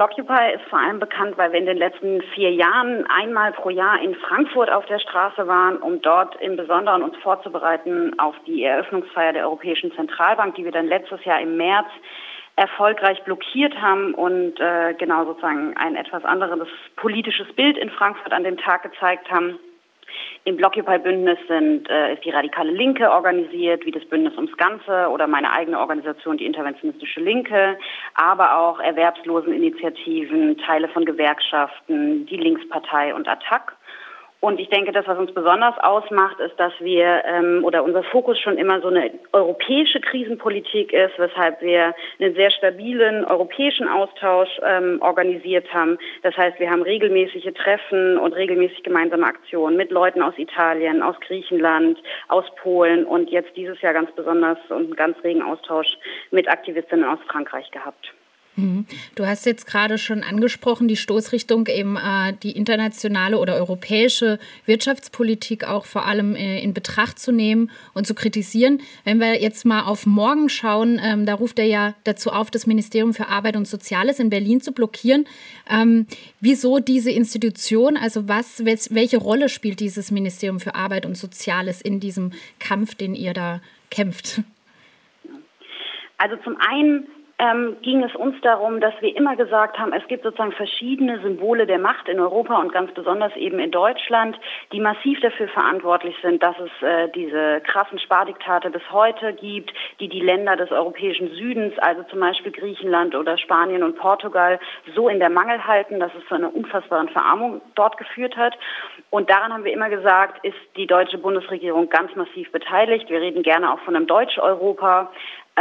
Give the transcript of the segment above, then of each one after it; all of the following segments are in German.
Blockupy ist vor allem bekannt, weil wir in den letzten 4 Jahren einmal pro Jahr in Frankfurt auf der Straße waren, um dort im Besonderen uns vorzubereiten auf die Eröffnungsfeier der Europäischen Zentralbank, die wir dann letztes Jahr im März erfolgreich blockiert haben und genau sozusagen ein etwas anderes politisches Bild in Frankfurt an dem Tag gezeigt haben. Im Blockupy-Bündnis ist die radikale Linke organisiert, wie das Bündnis ums Ganze oder meine eigene Organisation, die Interventionistische Linke, aber auch Erwerbsloseninitiativen, Teile von Gewerkschaften, die Linkspartei und ATTAC. Und ich denke, das, was uns besonders ausmacht, ist, dass wir oder unser Fokus schon immer so eine europäische Krisenpolitik ist, weshalb wir einen sehr stabilen europäischen Austausch organisiert haben. Das heißt, wir haben regelmäßige Treffen und regelmäßig gemeinsame Aktionen mit Leuten aus Italien, aus Griechenland, aus Polen und jetzt dieses Jahr ganz besonders und einen ganz regen Austausch mit Aktivistinnen aus Frankreich gehabt. Du hast jetzt gerade schon angesprochen, die Stoßrichtung eben die internationale oder europäische Wirtschaftspolitik auch vor allem in Betracht zu nehmen und zu kritisieren. Wenn wir jetzt mal auf morgen schauen, da ruft er ja dazu auf, das Ministerium für Arbeit und Soziales in Berlin zu blockieren. Wieso diese Institution, also welche Rolle spielt dieses Ministerium für Arbeit und Soziales in diesem Kampf, den ihr da kämpft? Also zum einen ging es uns darum, dass wir immer gesagt haben, es gibt sozusagen verschiedene Symbole der Macht in Europa und ganz besonders eben in Deutschland, die massiv dafür verantwortlich sind, dass es diese krassen Spardiktate bis heute gibt, die die Länder des europäischen Südens, also zum Beispiel Griechenland oder Spanien und Portugal, so in der Mangel halten, dass es zu einer unfassbaren Verarmung dort geführt hat. Und daran haben wir immer gesagt, ist die deutsche Bundesregierung ganz massiv beteiligt. Wir reden gerne auch von einem Deutsch-Europa.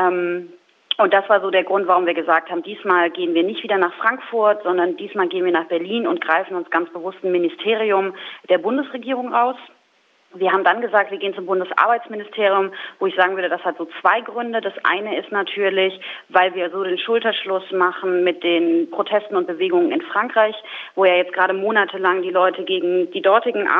Und das war so der Grund, warum wir gesagt haben, diesmal gehen wir nicht wieder nach Frankfurt, sondern diesmal gehen wir nach Berlin und greifen uns ganz bewusst ein Ministerium der Bundesregierung raus. Wir haben dann gesagt, wir gehen zum Bundesarbeitsministerium, wo ich sagen würde, das hat so 2 Gründe. Das eine ist natürlich, weil wir so den Schulterschluss machen mit den Protesten und Bewegungen in Frankreich, wo ja jetzt gerade monatelang die Leute gegen die dortigen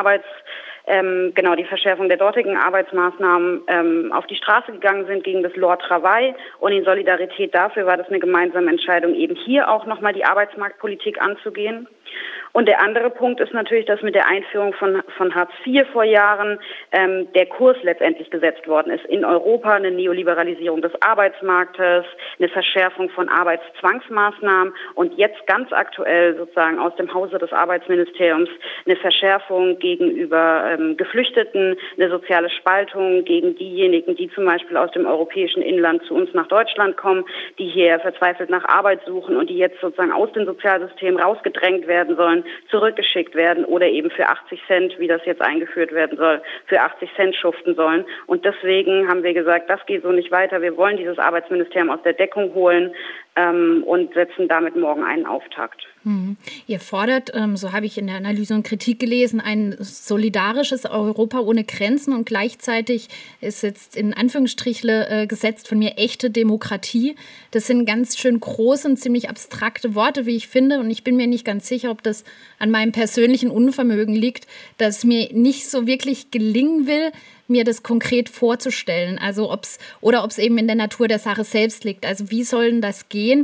die Verschärfung der dortigen Arbeitsmaßnahmen auf die Straße gegangen sind gegen das Loi Travail. Und in Solidarität dafür war das eine gemeinsame Entscheidung, eben hier auch nochmal die Arbeitsmarktpolitik anzugehen. Und der andere Punkt ist natürlich, dass mit der Einführung von Hartz IV vor Jahren der Kurs letztendlich gesetzt worden ist. In Europa eine Neoliberalisierung des Arbeitsmarktes, eine Verschärfung von Arbeitszwangsmaßnahmen und jetzt ganz aktuell sozusagen aus dem Hause des Arbeitsministeriums eine Verschärfung gegenüber Geflüchteten, eine soziale Spaltung gegen diejenigen, die zum Beispiel aus dem europäischen Inland zu uns nach Deutschland kommen, die hier verzweifelt nach Arbeit suchen und die jetzt sozusagen aus dem Sozialsystem rausgedrängt werden sollen, zurückgeschickt werden oder eben für 80 Cent, wie das jetzt eingeführt werden soll, für 80 Cent schuften sollen. Und deswegen haben wir gesagt, das geht so nicht weiter. Wir wollen dieses Arbeitsministerium aus der Deckung holen und setzen damit morgen einen Auftakt. Ihr fordert, so habe ich in der Analyse und Kritik gelesen, ein solidarisches Europa ohne Grenzen und gleichzeitig ist jetzt in Anführungsstrichle gesetzt von mir echte Demokratie. Das sind ganz schön große und ziemlich abstrakte Worte, wie ich finde, und ich bin mir nicht ganz sicher, ob das an meinem persönlichen Unvermögen liegt, dass mir nicht so wirklich gelingen will, mir das konkret vorzustellen, also ob es eben in der Natur der Sache selbst liegt. Also wie soll denn das gehen,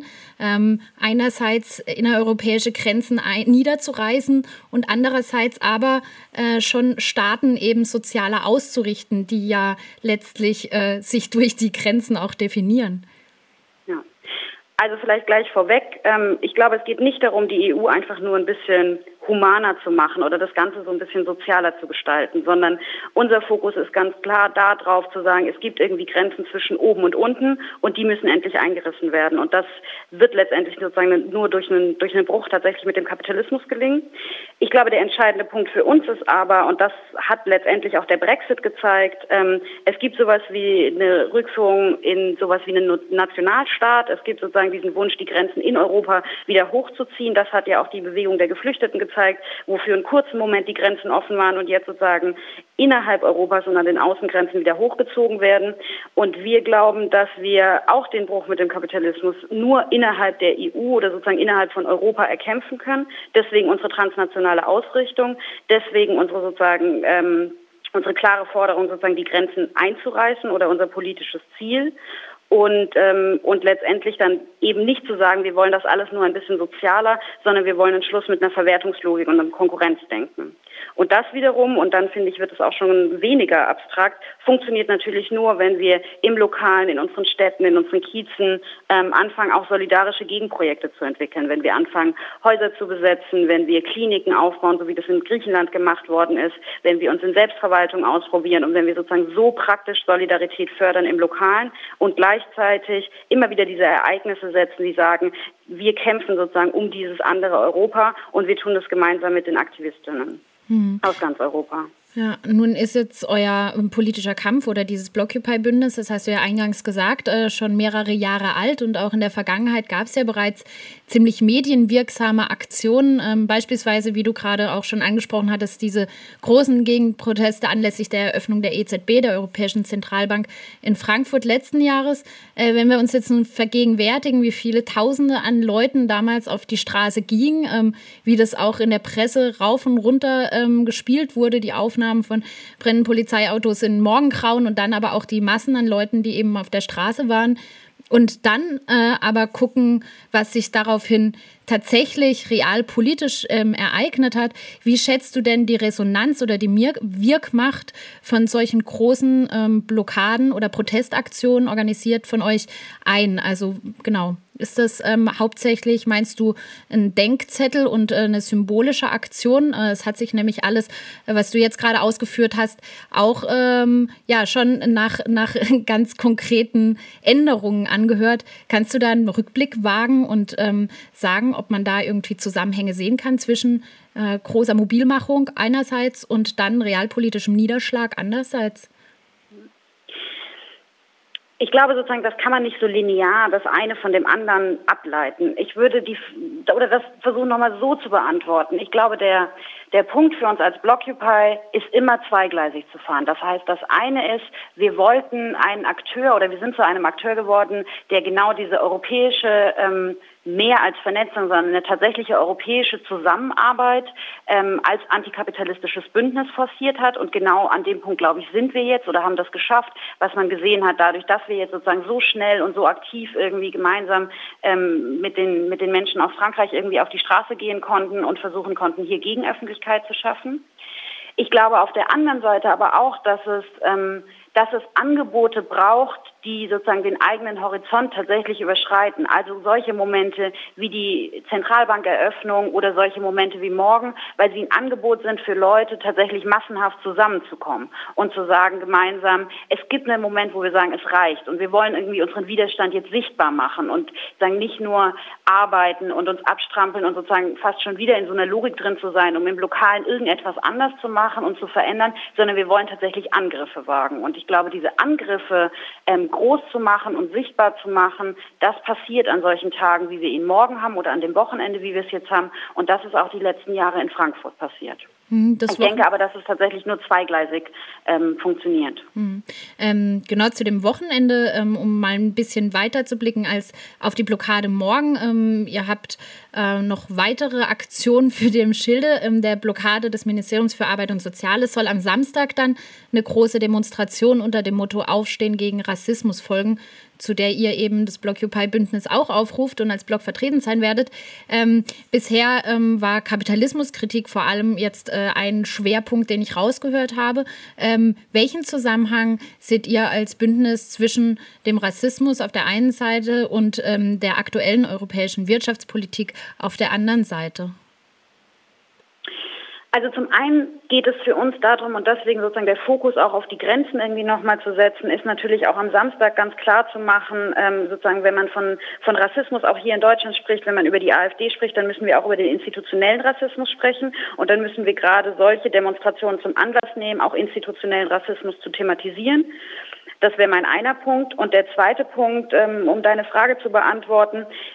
einerseits innereuropäische Grenzen niederzureißen und andererseits aber schon Staaten eben sozialer auszurichten, die ja letztlich sich durch die Grenzen auch definieren. Ja. Also vielleicht gleich vorweg, ich glaube, es geht nicht darum, die EU einfach nur ein bisschen humaner zu machen oder das Ganze so ein bisschen sozialer zu gestalten, sondern unser Fokus ist ganz klar darauf zu sagen, es gibt irgendwie Grenzen zwischen oben und unten und die müssen endlich eingerissen werden. Und das wird letztendlich sozusagen nur durch einen Bruch tatsächlich mit dem Kapitalismus gelingen. Ich glaube, der entscheidende Punkt für uns ist aber, und das hat letztendlich auch der Brexit gezeigt, es gibt sowas wie eine Rückführung in sowas wie einen Nationalstaat. Es gibt sozusagen diesen Wunsch, die Grenzen in Europa wieder hochzuziehen. Das hat ja auch die Bewegung der Geflüchteten gezeigt, wo für einen kurzen Moment die Grenzen offen waren und jetzt sozusagen innerhalb Europas und an den Außengrenzen wieder hochgezogen werden. Und wir glauben, dass wir auch den Bruch mit dem Kapitalismus nur innerhalb der EU oder sozusagen innerhalb von Europa erkämpfen können. Deswegen unsere transnationale Ausrichtung, deswegen unsere klare Forderung, sozusagen die Grenzen einzureißen oder unser politisches Ziel. und letztendlich dann eben nicht zu sagen, wir wollen das alles nur ein bisschen sozialer, sondern wir wollen einen Schluss mit einer Verwertungslogik und einem Konkurrenzdenken. Und das wiederum, und dann finde ich, wird es auch schon weniger abstrakt, funktioniert natürlich nur, wenn wir im Lokalen, in unseren Städten, in unseren Kiezen anfangen, auch solidarische Gegenprojekte zu entwickeln, wenn wir anfangen, Häuser zu besetzen, wenn wir Kliniken aufbauen, so wie das in Griechenland gemacht worden ist, wenn wir uns in Selbstverwaltung ausprobieren und wenn wir sozusagen so praktisch Solidarität fördern im Lokalen und gleichzeitig immer wieder diese Ereignisse setzen, die sagen, wir kämpfen sozusagen um dieses andere Europa und wir tun das gemeinsam mit den Aktivistinnen aus ganz Europa. Ja, nun ist jetzt euer politischer Kampf oder dieses Blockupy-Bündnis, das hast du ja eingangs gesagt, schon mehrere Jahre alt und auch in der Vergangenheit gab es ja bereits ziemlich medienwirksame Aktionen, beispielsweise, wie du gerade auch schon angesprochen hattest, diese großen Gegenproteste anlässlich der Eröffnung der EZB, der Europäischen Zentralbank in Frankfurt letzten Jahres. Wenn wir uns jetzt nun vergegenwärtigen, wie viele Tausende an Leuten damals auf die Straße gingen, wie das auch in der Presse rauf und runter gespielt wurde, die Aufnahmen von brennenden Polizeiautos in Morgengrauen und dann aber auch die Massen an Leuten, die eben auf der Straße waren. Und dann aber gucken, was sich daraufhin tatsächlich real politisch ereignet hat. Wie schätzt du denn die Resonanz oder die Wirkmacht von solchen großen Blockaden oder Protestaktionen organisiert von euch ein? Also genau, ist das hauptsächlich, meinst du, ein Denkzettel und eine symbolische Aktion? Es hat sich nämlich alles, was du jetzt gerade ausgeführt hast, auch schon nach ganz konkreten Änderungen angehört. Kannst du da einen Rückblick wagen und sagen, ob man da irgendwie Zusammenhänge sehen kann zwischen großer Mobilmachung einerseits und dann realpolitischem Niederschlag andererseits? Ich glaube sozusagen, das kann man nicht so linear das eine von dem anderen ableiten. Ich würde das versuchen nochmal so zu beantworten. Ich glaube, der Punkt für uns als Blockupy ist immer zweigleisig zu fahren. Das heißt, das eine ist, wir wollten einen Akteur oder wir sind zu einem Akteur geworden, der genau diese europäische mehr als Vernetzung, sondern eine tatsächliche europäische Zusammenarbeit als antikapitalistisches Bündnis forciert hat. Und genau an dem Punkt, glaube ich, sind wir jetzt oder haben das geschafft, was man gesehen hat, dadurch, dass wir jetzt sozusagen so schnell und so aktiv irgendwie gemeinsam mit den Menschen aus Frankreich irgendwie auf die Straße gehen konnten und versuchen konnten, hier Gegenöffentlichkeit zu schaffen. Ich glaube auf der anderen Seite aber auch, dass es Angebote braucht, die sozusagen den eigenen Horizont tatsächlich überschreiten. Also solche Momente wie die Zentralbankeröffnung oder solche Momente wie morgen, weil sie ein Angebot sind für Leute, tatsächlich massenhaft zusammenzukommen und zu sagen gemeinsam, es gibt einen Moment, wo wir sagen, es reicht und wir wollen irgendwie unseren Widerstand jetzt sichtbar machen und sagen nicht nur arbeiten und uns abstrampeln und sozusagen fast schon wieder in so einer Logik drin zu sein, um im Lokalen irgendetwas anders zu machen und zu verändern, sondern wir wollen tatsächlich Angriffe wagen. Und ich glaube, diese Angriffe groß zu machen und sichtbar zu machen, das passiert an solchen Tagen, wie wir ihn morgen haben oder an dem Wochenende, wie wir es jetzt haben. Und das ist auch die letzten Jahre in Frankfurt passiert. Ich denke aber, dass es tatsächlich nur zweigleisig funktioniert. Genau zu dem Wochenende, um mal ein bisschen weiter zu blicken als auf die Blockade morgen. Ihr habt noch weitere Aktionen für die Schilde der Blockade des Ministeriums für Arbeit und Soziales. Soll am Samstag dann eine große Demonstration unter dem Motto Aufstehen gegen Rassismus folgen, zu der ihr eben das Blockupy-Bündnis auch aufruft und als Block vertreten sein werdet. Bisher war Kapitalismuskritik vor allem jetzt ein Schwerpunkt, den ich rausgehört habe. Welchen Zusammenhang seht ihr als Bündnis zwischen dem Rassismus auf der einen Seite und der aktuellen europäischen Wirtschaftspolitik auf der anderen Seite? Also zum einen geht es für uns darum, und deswegen sozusagen der Fokus auch auf die Grenzen irgendwie nochmal zu setzen, ist natürlich auch am Samstag ganz klar zu machen, sozusagen wenn man von Rassismus auch hier in Deutschland spricht, wenn man über die AfD spricht, dann müssen wir auch über den institutionellen Rassismus sprechen und dann müssen wir gerade solche Demonstrationen zum Anlass nehmen, auch institutionellen Rassismus zu thematisieren. Das wäre mein einer Punkt. Und der zweite Punkt, um deine Frage zu beantworten,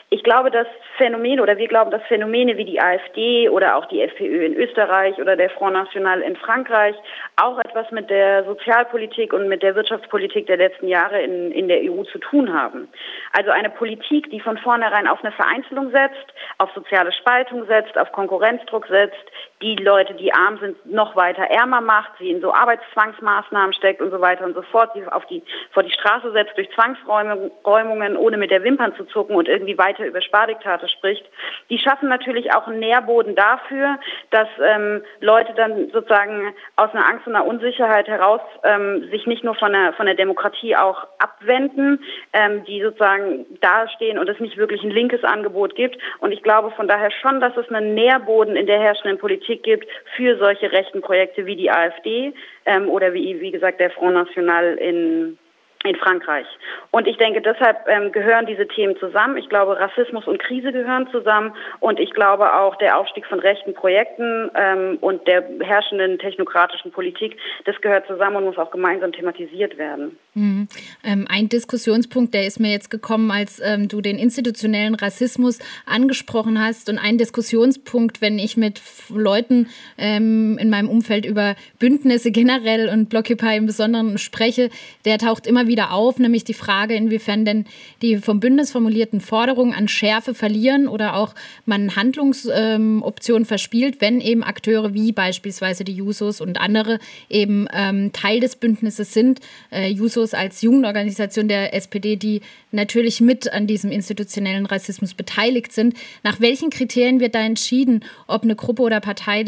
Ich glaube, dass Phänomene, oder wir glauben, dass Phänomene wie die AfD oder auch die FPÖ in Österreich oder der Front National in Frankreich auch etwas mit der Sozialpolitik und mit der Wirtschaftspolitik der letzten Jahre in der EU zu tun haben. Also eine Politik, die von vornherein auf eine Vereinzelung setzt, auf soziale Spaltung setzt, auf Konkurrenzdruck setzt, die Leute, die arm sind, noch weiter ärmer macht, sie in so Arbeitszwangsmaßnahmen steckt und so weiter und so fort, sie vor die Straße setzt durch Zwangsräumungen, ohne mit der Wimpern zu zucken und irgendwie weiter über Spardiktate spricht. Die schaffen natürlich auch einen Nährboden dafür, dass Leute dann sozusagen aus einer Angst und einer Unsicherheit heraus sich nicht nur von der Demokratie auch abwenden, die sozusagen dastehen und es nicht wirklich ein linkes Angebot gibt. Und ich glaube von daher schon, dass es einen Nährboden in der herrschenden Politik gibt für solche rechten Projekte wie die AfD oder wie gesagt der Front National in Frankreich. Und ich denke, deshalb gehören diese Themen zusammen. Ich glaube, Rassismus und Krise gehören zusammen. Und ich glaube auch, der Aufstieg von rechten Projekten und der herrschenden technokratischen Politik, das gehört zusammen und muss auch gemeinsam thematisiert werden. Mhm. Ein Diskussionspunkt, der ist mir jetzt gekommen, als du den institutionellen Rassismus angesprochen hast. Und ein Diskussionspunkt, wenn ich mit Leuten in meinem Umfeld über Bündnisse generell und Blockupy im Besonderen spreche, der taucht immer wieder auf, nämlich die Frage, inwiefern denn die vom Bündnis formulierten Forderungen an Schärfe verlieren oder auch man Handlungsoptionen verspielt, wenn eben Akteure wie beispielsweise die Jusos und andere eben Teil des Bündnisses sind. Jusos als Jugendorganisation der SPD, die natürlich mit an diesem institutionellen Rassismus beteiligt sind. Nach welchen Kriterien wird da entschieden, ob eine Gruppe oder Partei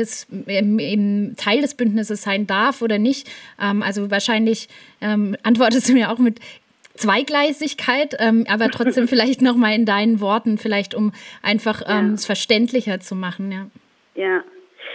eben Teil des Bündnisses sein darf oder nicht? Also wahrscheinlich antwortest du mir auch mit Zweigleisigkeit, aber trotzdem vielleicht noch mal in deinen Worten, vielleicht um einfach es verständlicher zu machen. Ja.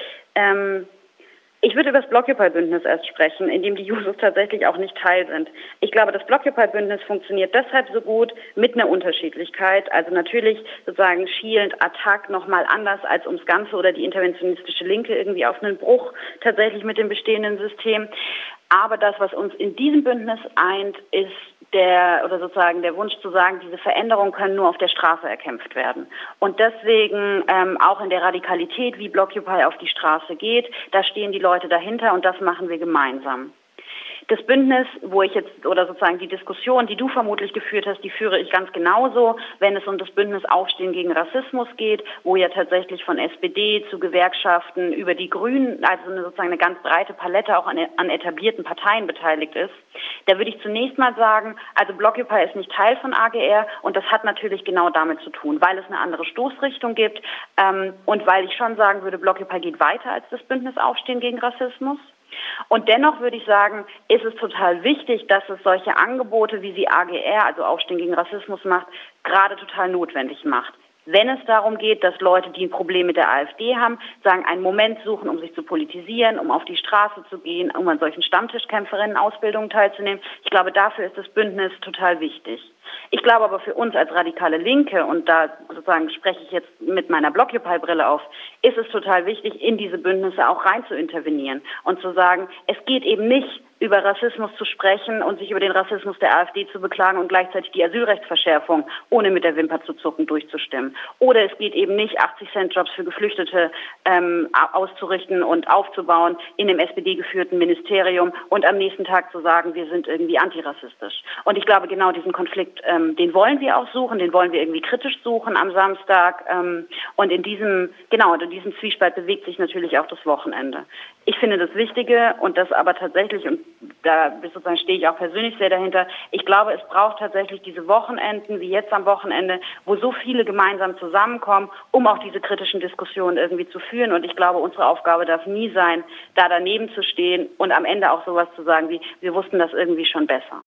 Ich würde über das Blockupy-Bündnis erst sprechen, in dem die Jusos tatsächlich auch nicht Teil sind. Ich glaube, das Blockupy-Bündnis funktioniert deshalb so gut mit einer Unterschiedlichkeit. Also natürlich sozusagen schielend Attac nochmal anders als ums Ganze oder die interventionistische Linke irgendwie auf einen Bruch tatsächlich mit dem bestehenden System. Aber das, was uns in diesem Bündnis eint, ist der Wunsch zu sagen, diese Veränderungen können nur auf der Straße erkämpft werden. Und deswegen auch in der Radikalität, wie Blockupy auf die Straße geht, da stehen die Leute dahinter und das machen wir gemeinsam. Das Bündnis, die Diskussion, die du vermutlich geführt hast, die führe ich ganz genauso, wenn es um das Bündnis Aufstehen gegen Rassismus geht, wo ja tatsächlich von SPD zu Gewerkschaften über die Grünen, also eine ganz breite Palette auch an etablierten Parteien beteiligt ist. Da würde ich zunächst mal sagen, also Blockupy ist nicht Teil von AGR und das hat natürlich genau damit zu tun, weil es eine andere Stoßrichtung gibt und weil ich schon sagen würde, Blockupy geht weiter als das Bündnis Aufstehen gegen Rassismus. Und dennoch würde ich sagen, ist es total wichtig, dass es solche Angebote, wie sie AGR, also Aufstehen gegen Rassismus macht, gerade total notwendig macht. Wenn es darum geht, dass Leute, die ein Problem mit der AfD haben, sagen, einen Moment suchen, um sich zu politisieren, um auf die Straße zu gehen, um an solchen Stammtischkämpferinnen-Ausbildungen teilzunehmen. Ich glaube, dafür ist das Bündnis total wichtig. Ich glaube aber für uns als radikale Linke, und da sozusagen spreche ich jetzt mit meiner Blockupy-Brille auf, ist es total wichtig, in diese Bündnisse auch rein zu intervenieren und zu sagen, es geht eben nicht über Rassismus zu sprechen und sich über den Rassismus der AfD zu beklagen und gleichzeitig die Asylrechtsverschärfung ohne mit der Wimper zu zucken durchzustimmen. Oder es geht eben nicht, 80-Cent-Jobs für Geflüchtete auszurichten und aufzubauen in dem SPD-geführten Ministerium und am nächsten Tag zu sagen, wir sind irgendwie antirassistisch. Und ich glaube, genau diesen Konflikt, den wollen wir auch suchen, den wollen wir irgendwie kritisch suchen am Samstag. Und in diesem Zwiespalt bewegt sich natürlich auch das Wochenende. Ich finde das Wichtige und das aber tatsächlich, und da sozusagen stehe ich auch persönlich sehr dahinter, ich glaube, es braucht tatsächlich diese Wochenenden, wie jetzt am Wochenende, wo so viele gemeinsam zusammenkommen, um auch diese kritischen Diskussionen irgendwie zu führen. Und ich glaube, unsere Aufgabe darf nie sein, da daneben zu stehen und am Ende auch sowas zu sagen wie, wir wussten das irgendwie schon besser.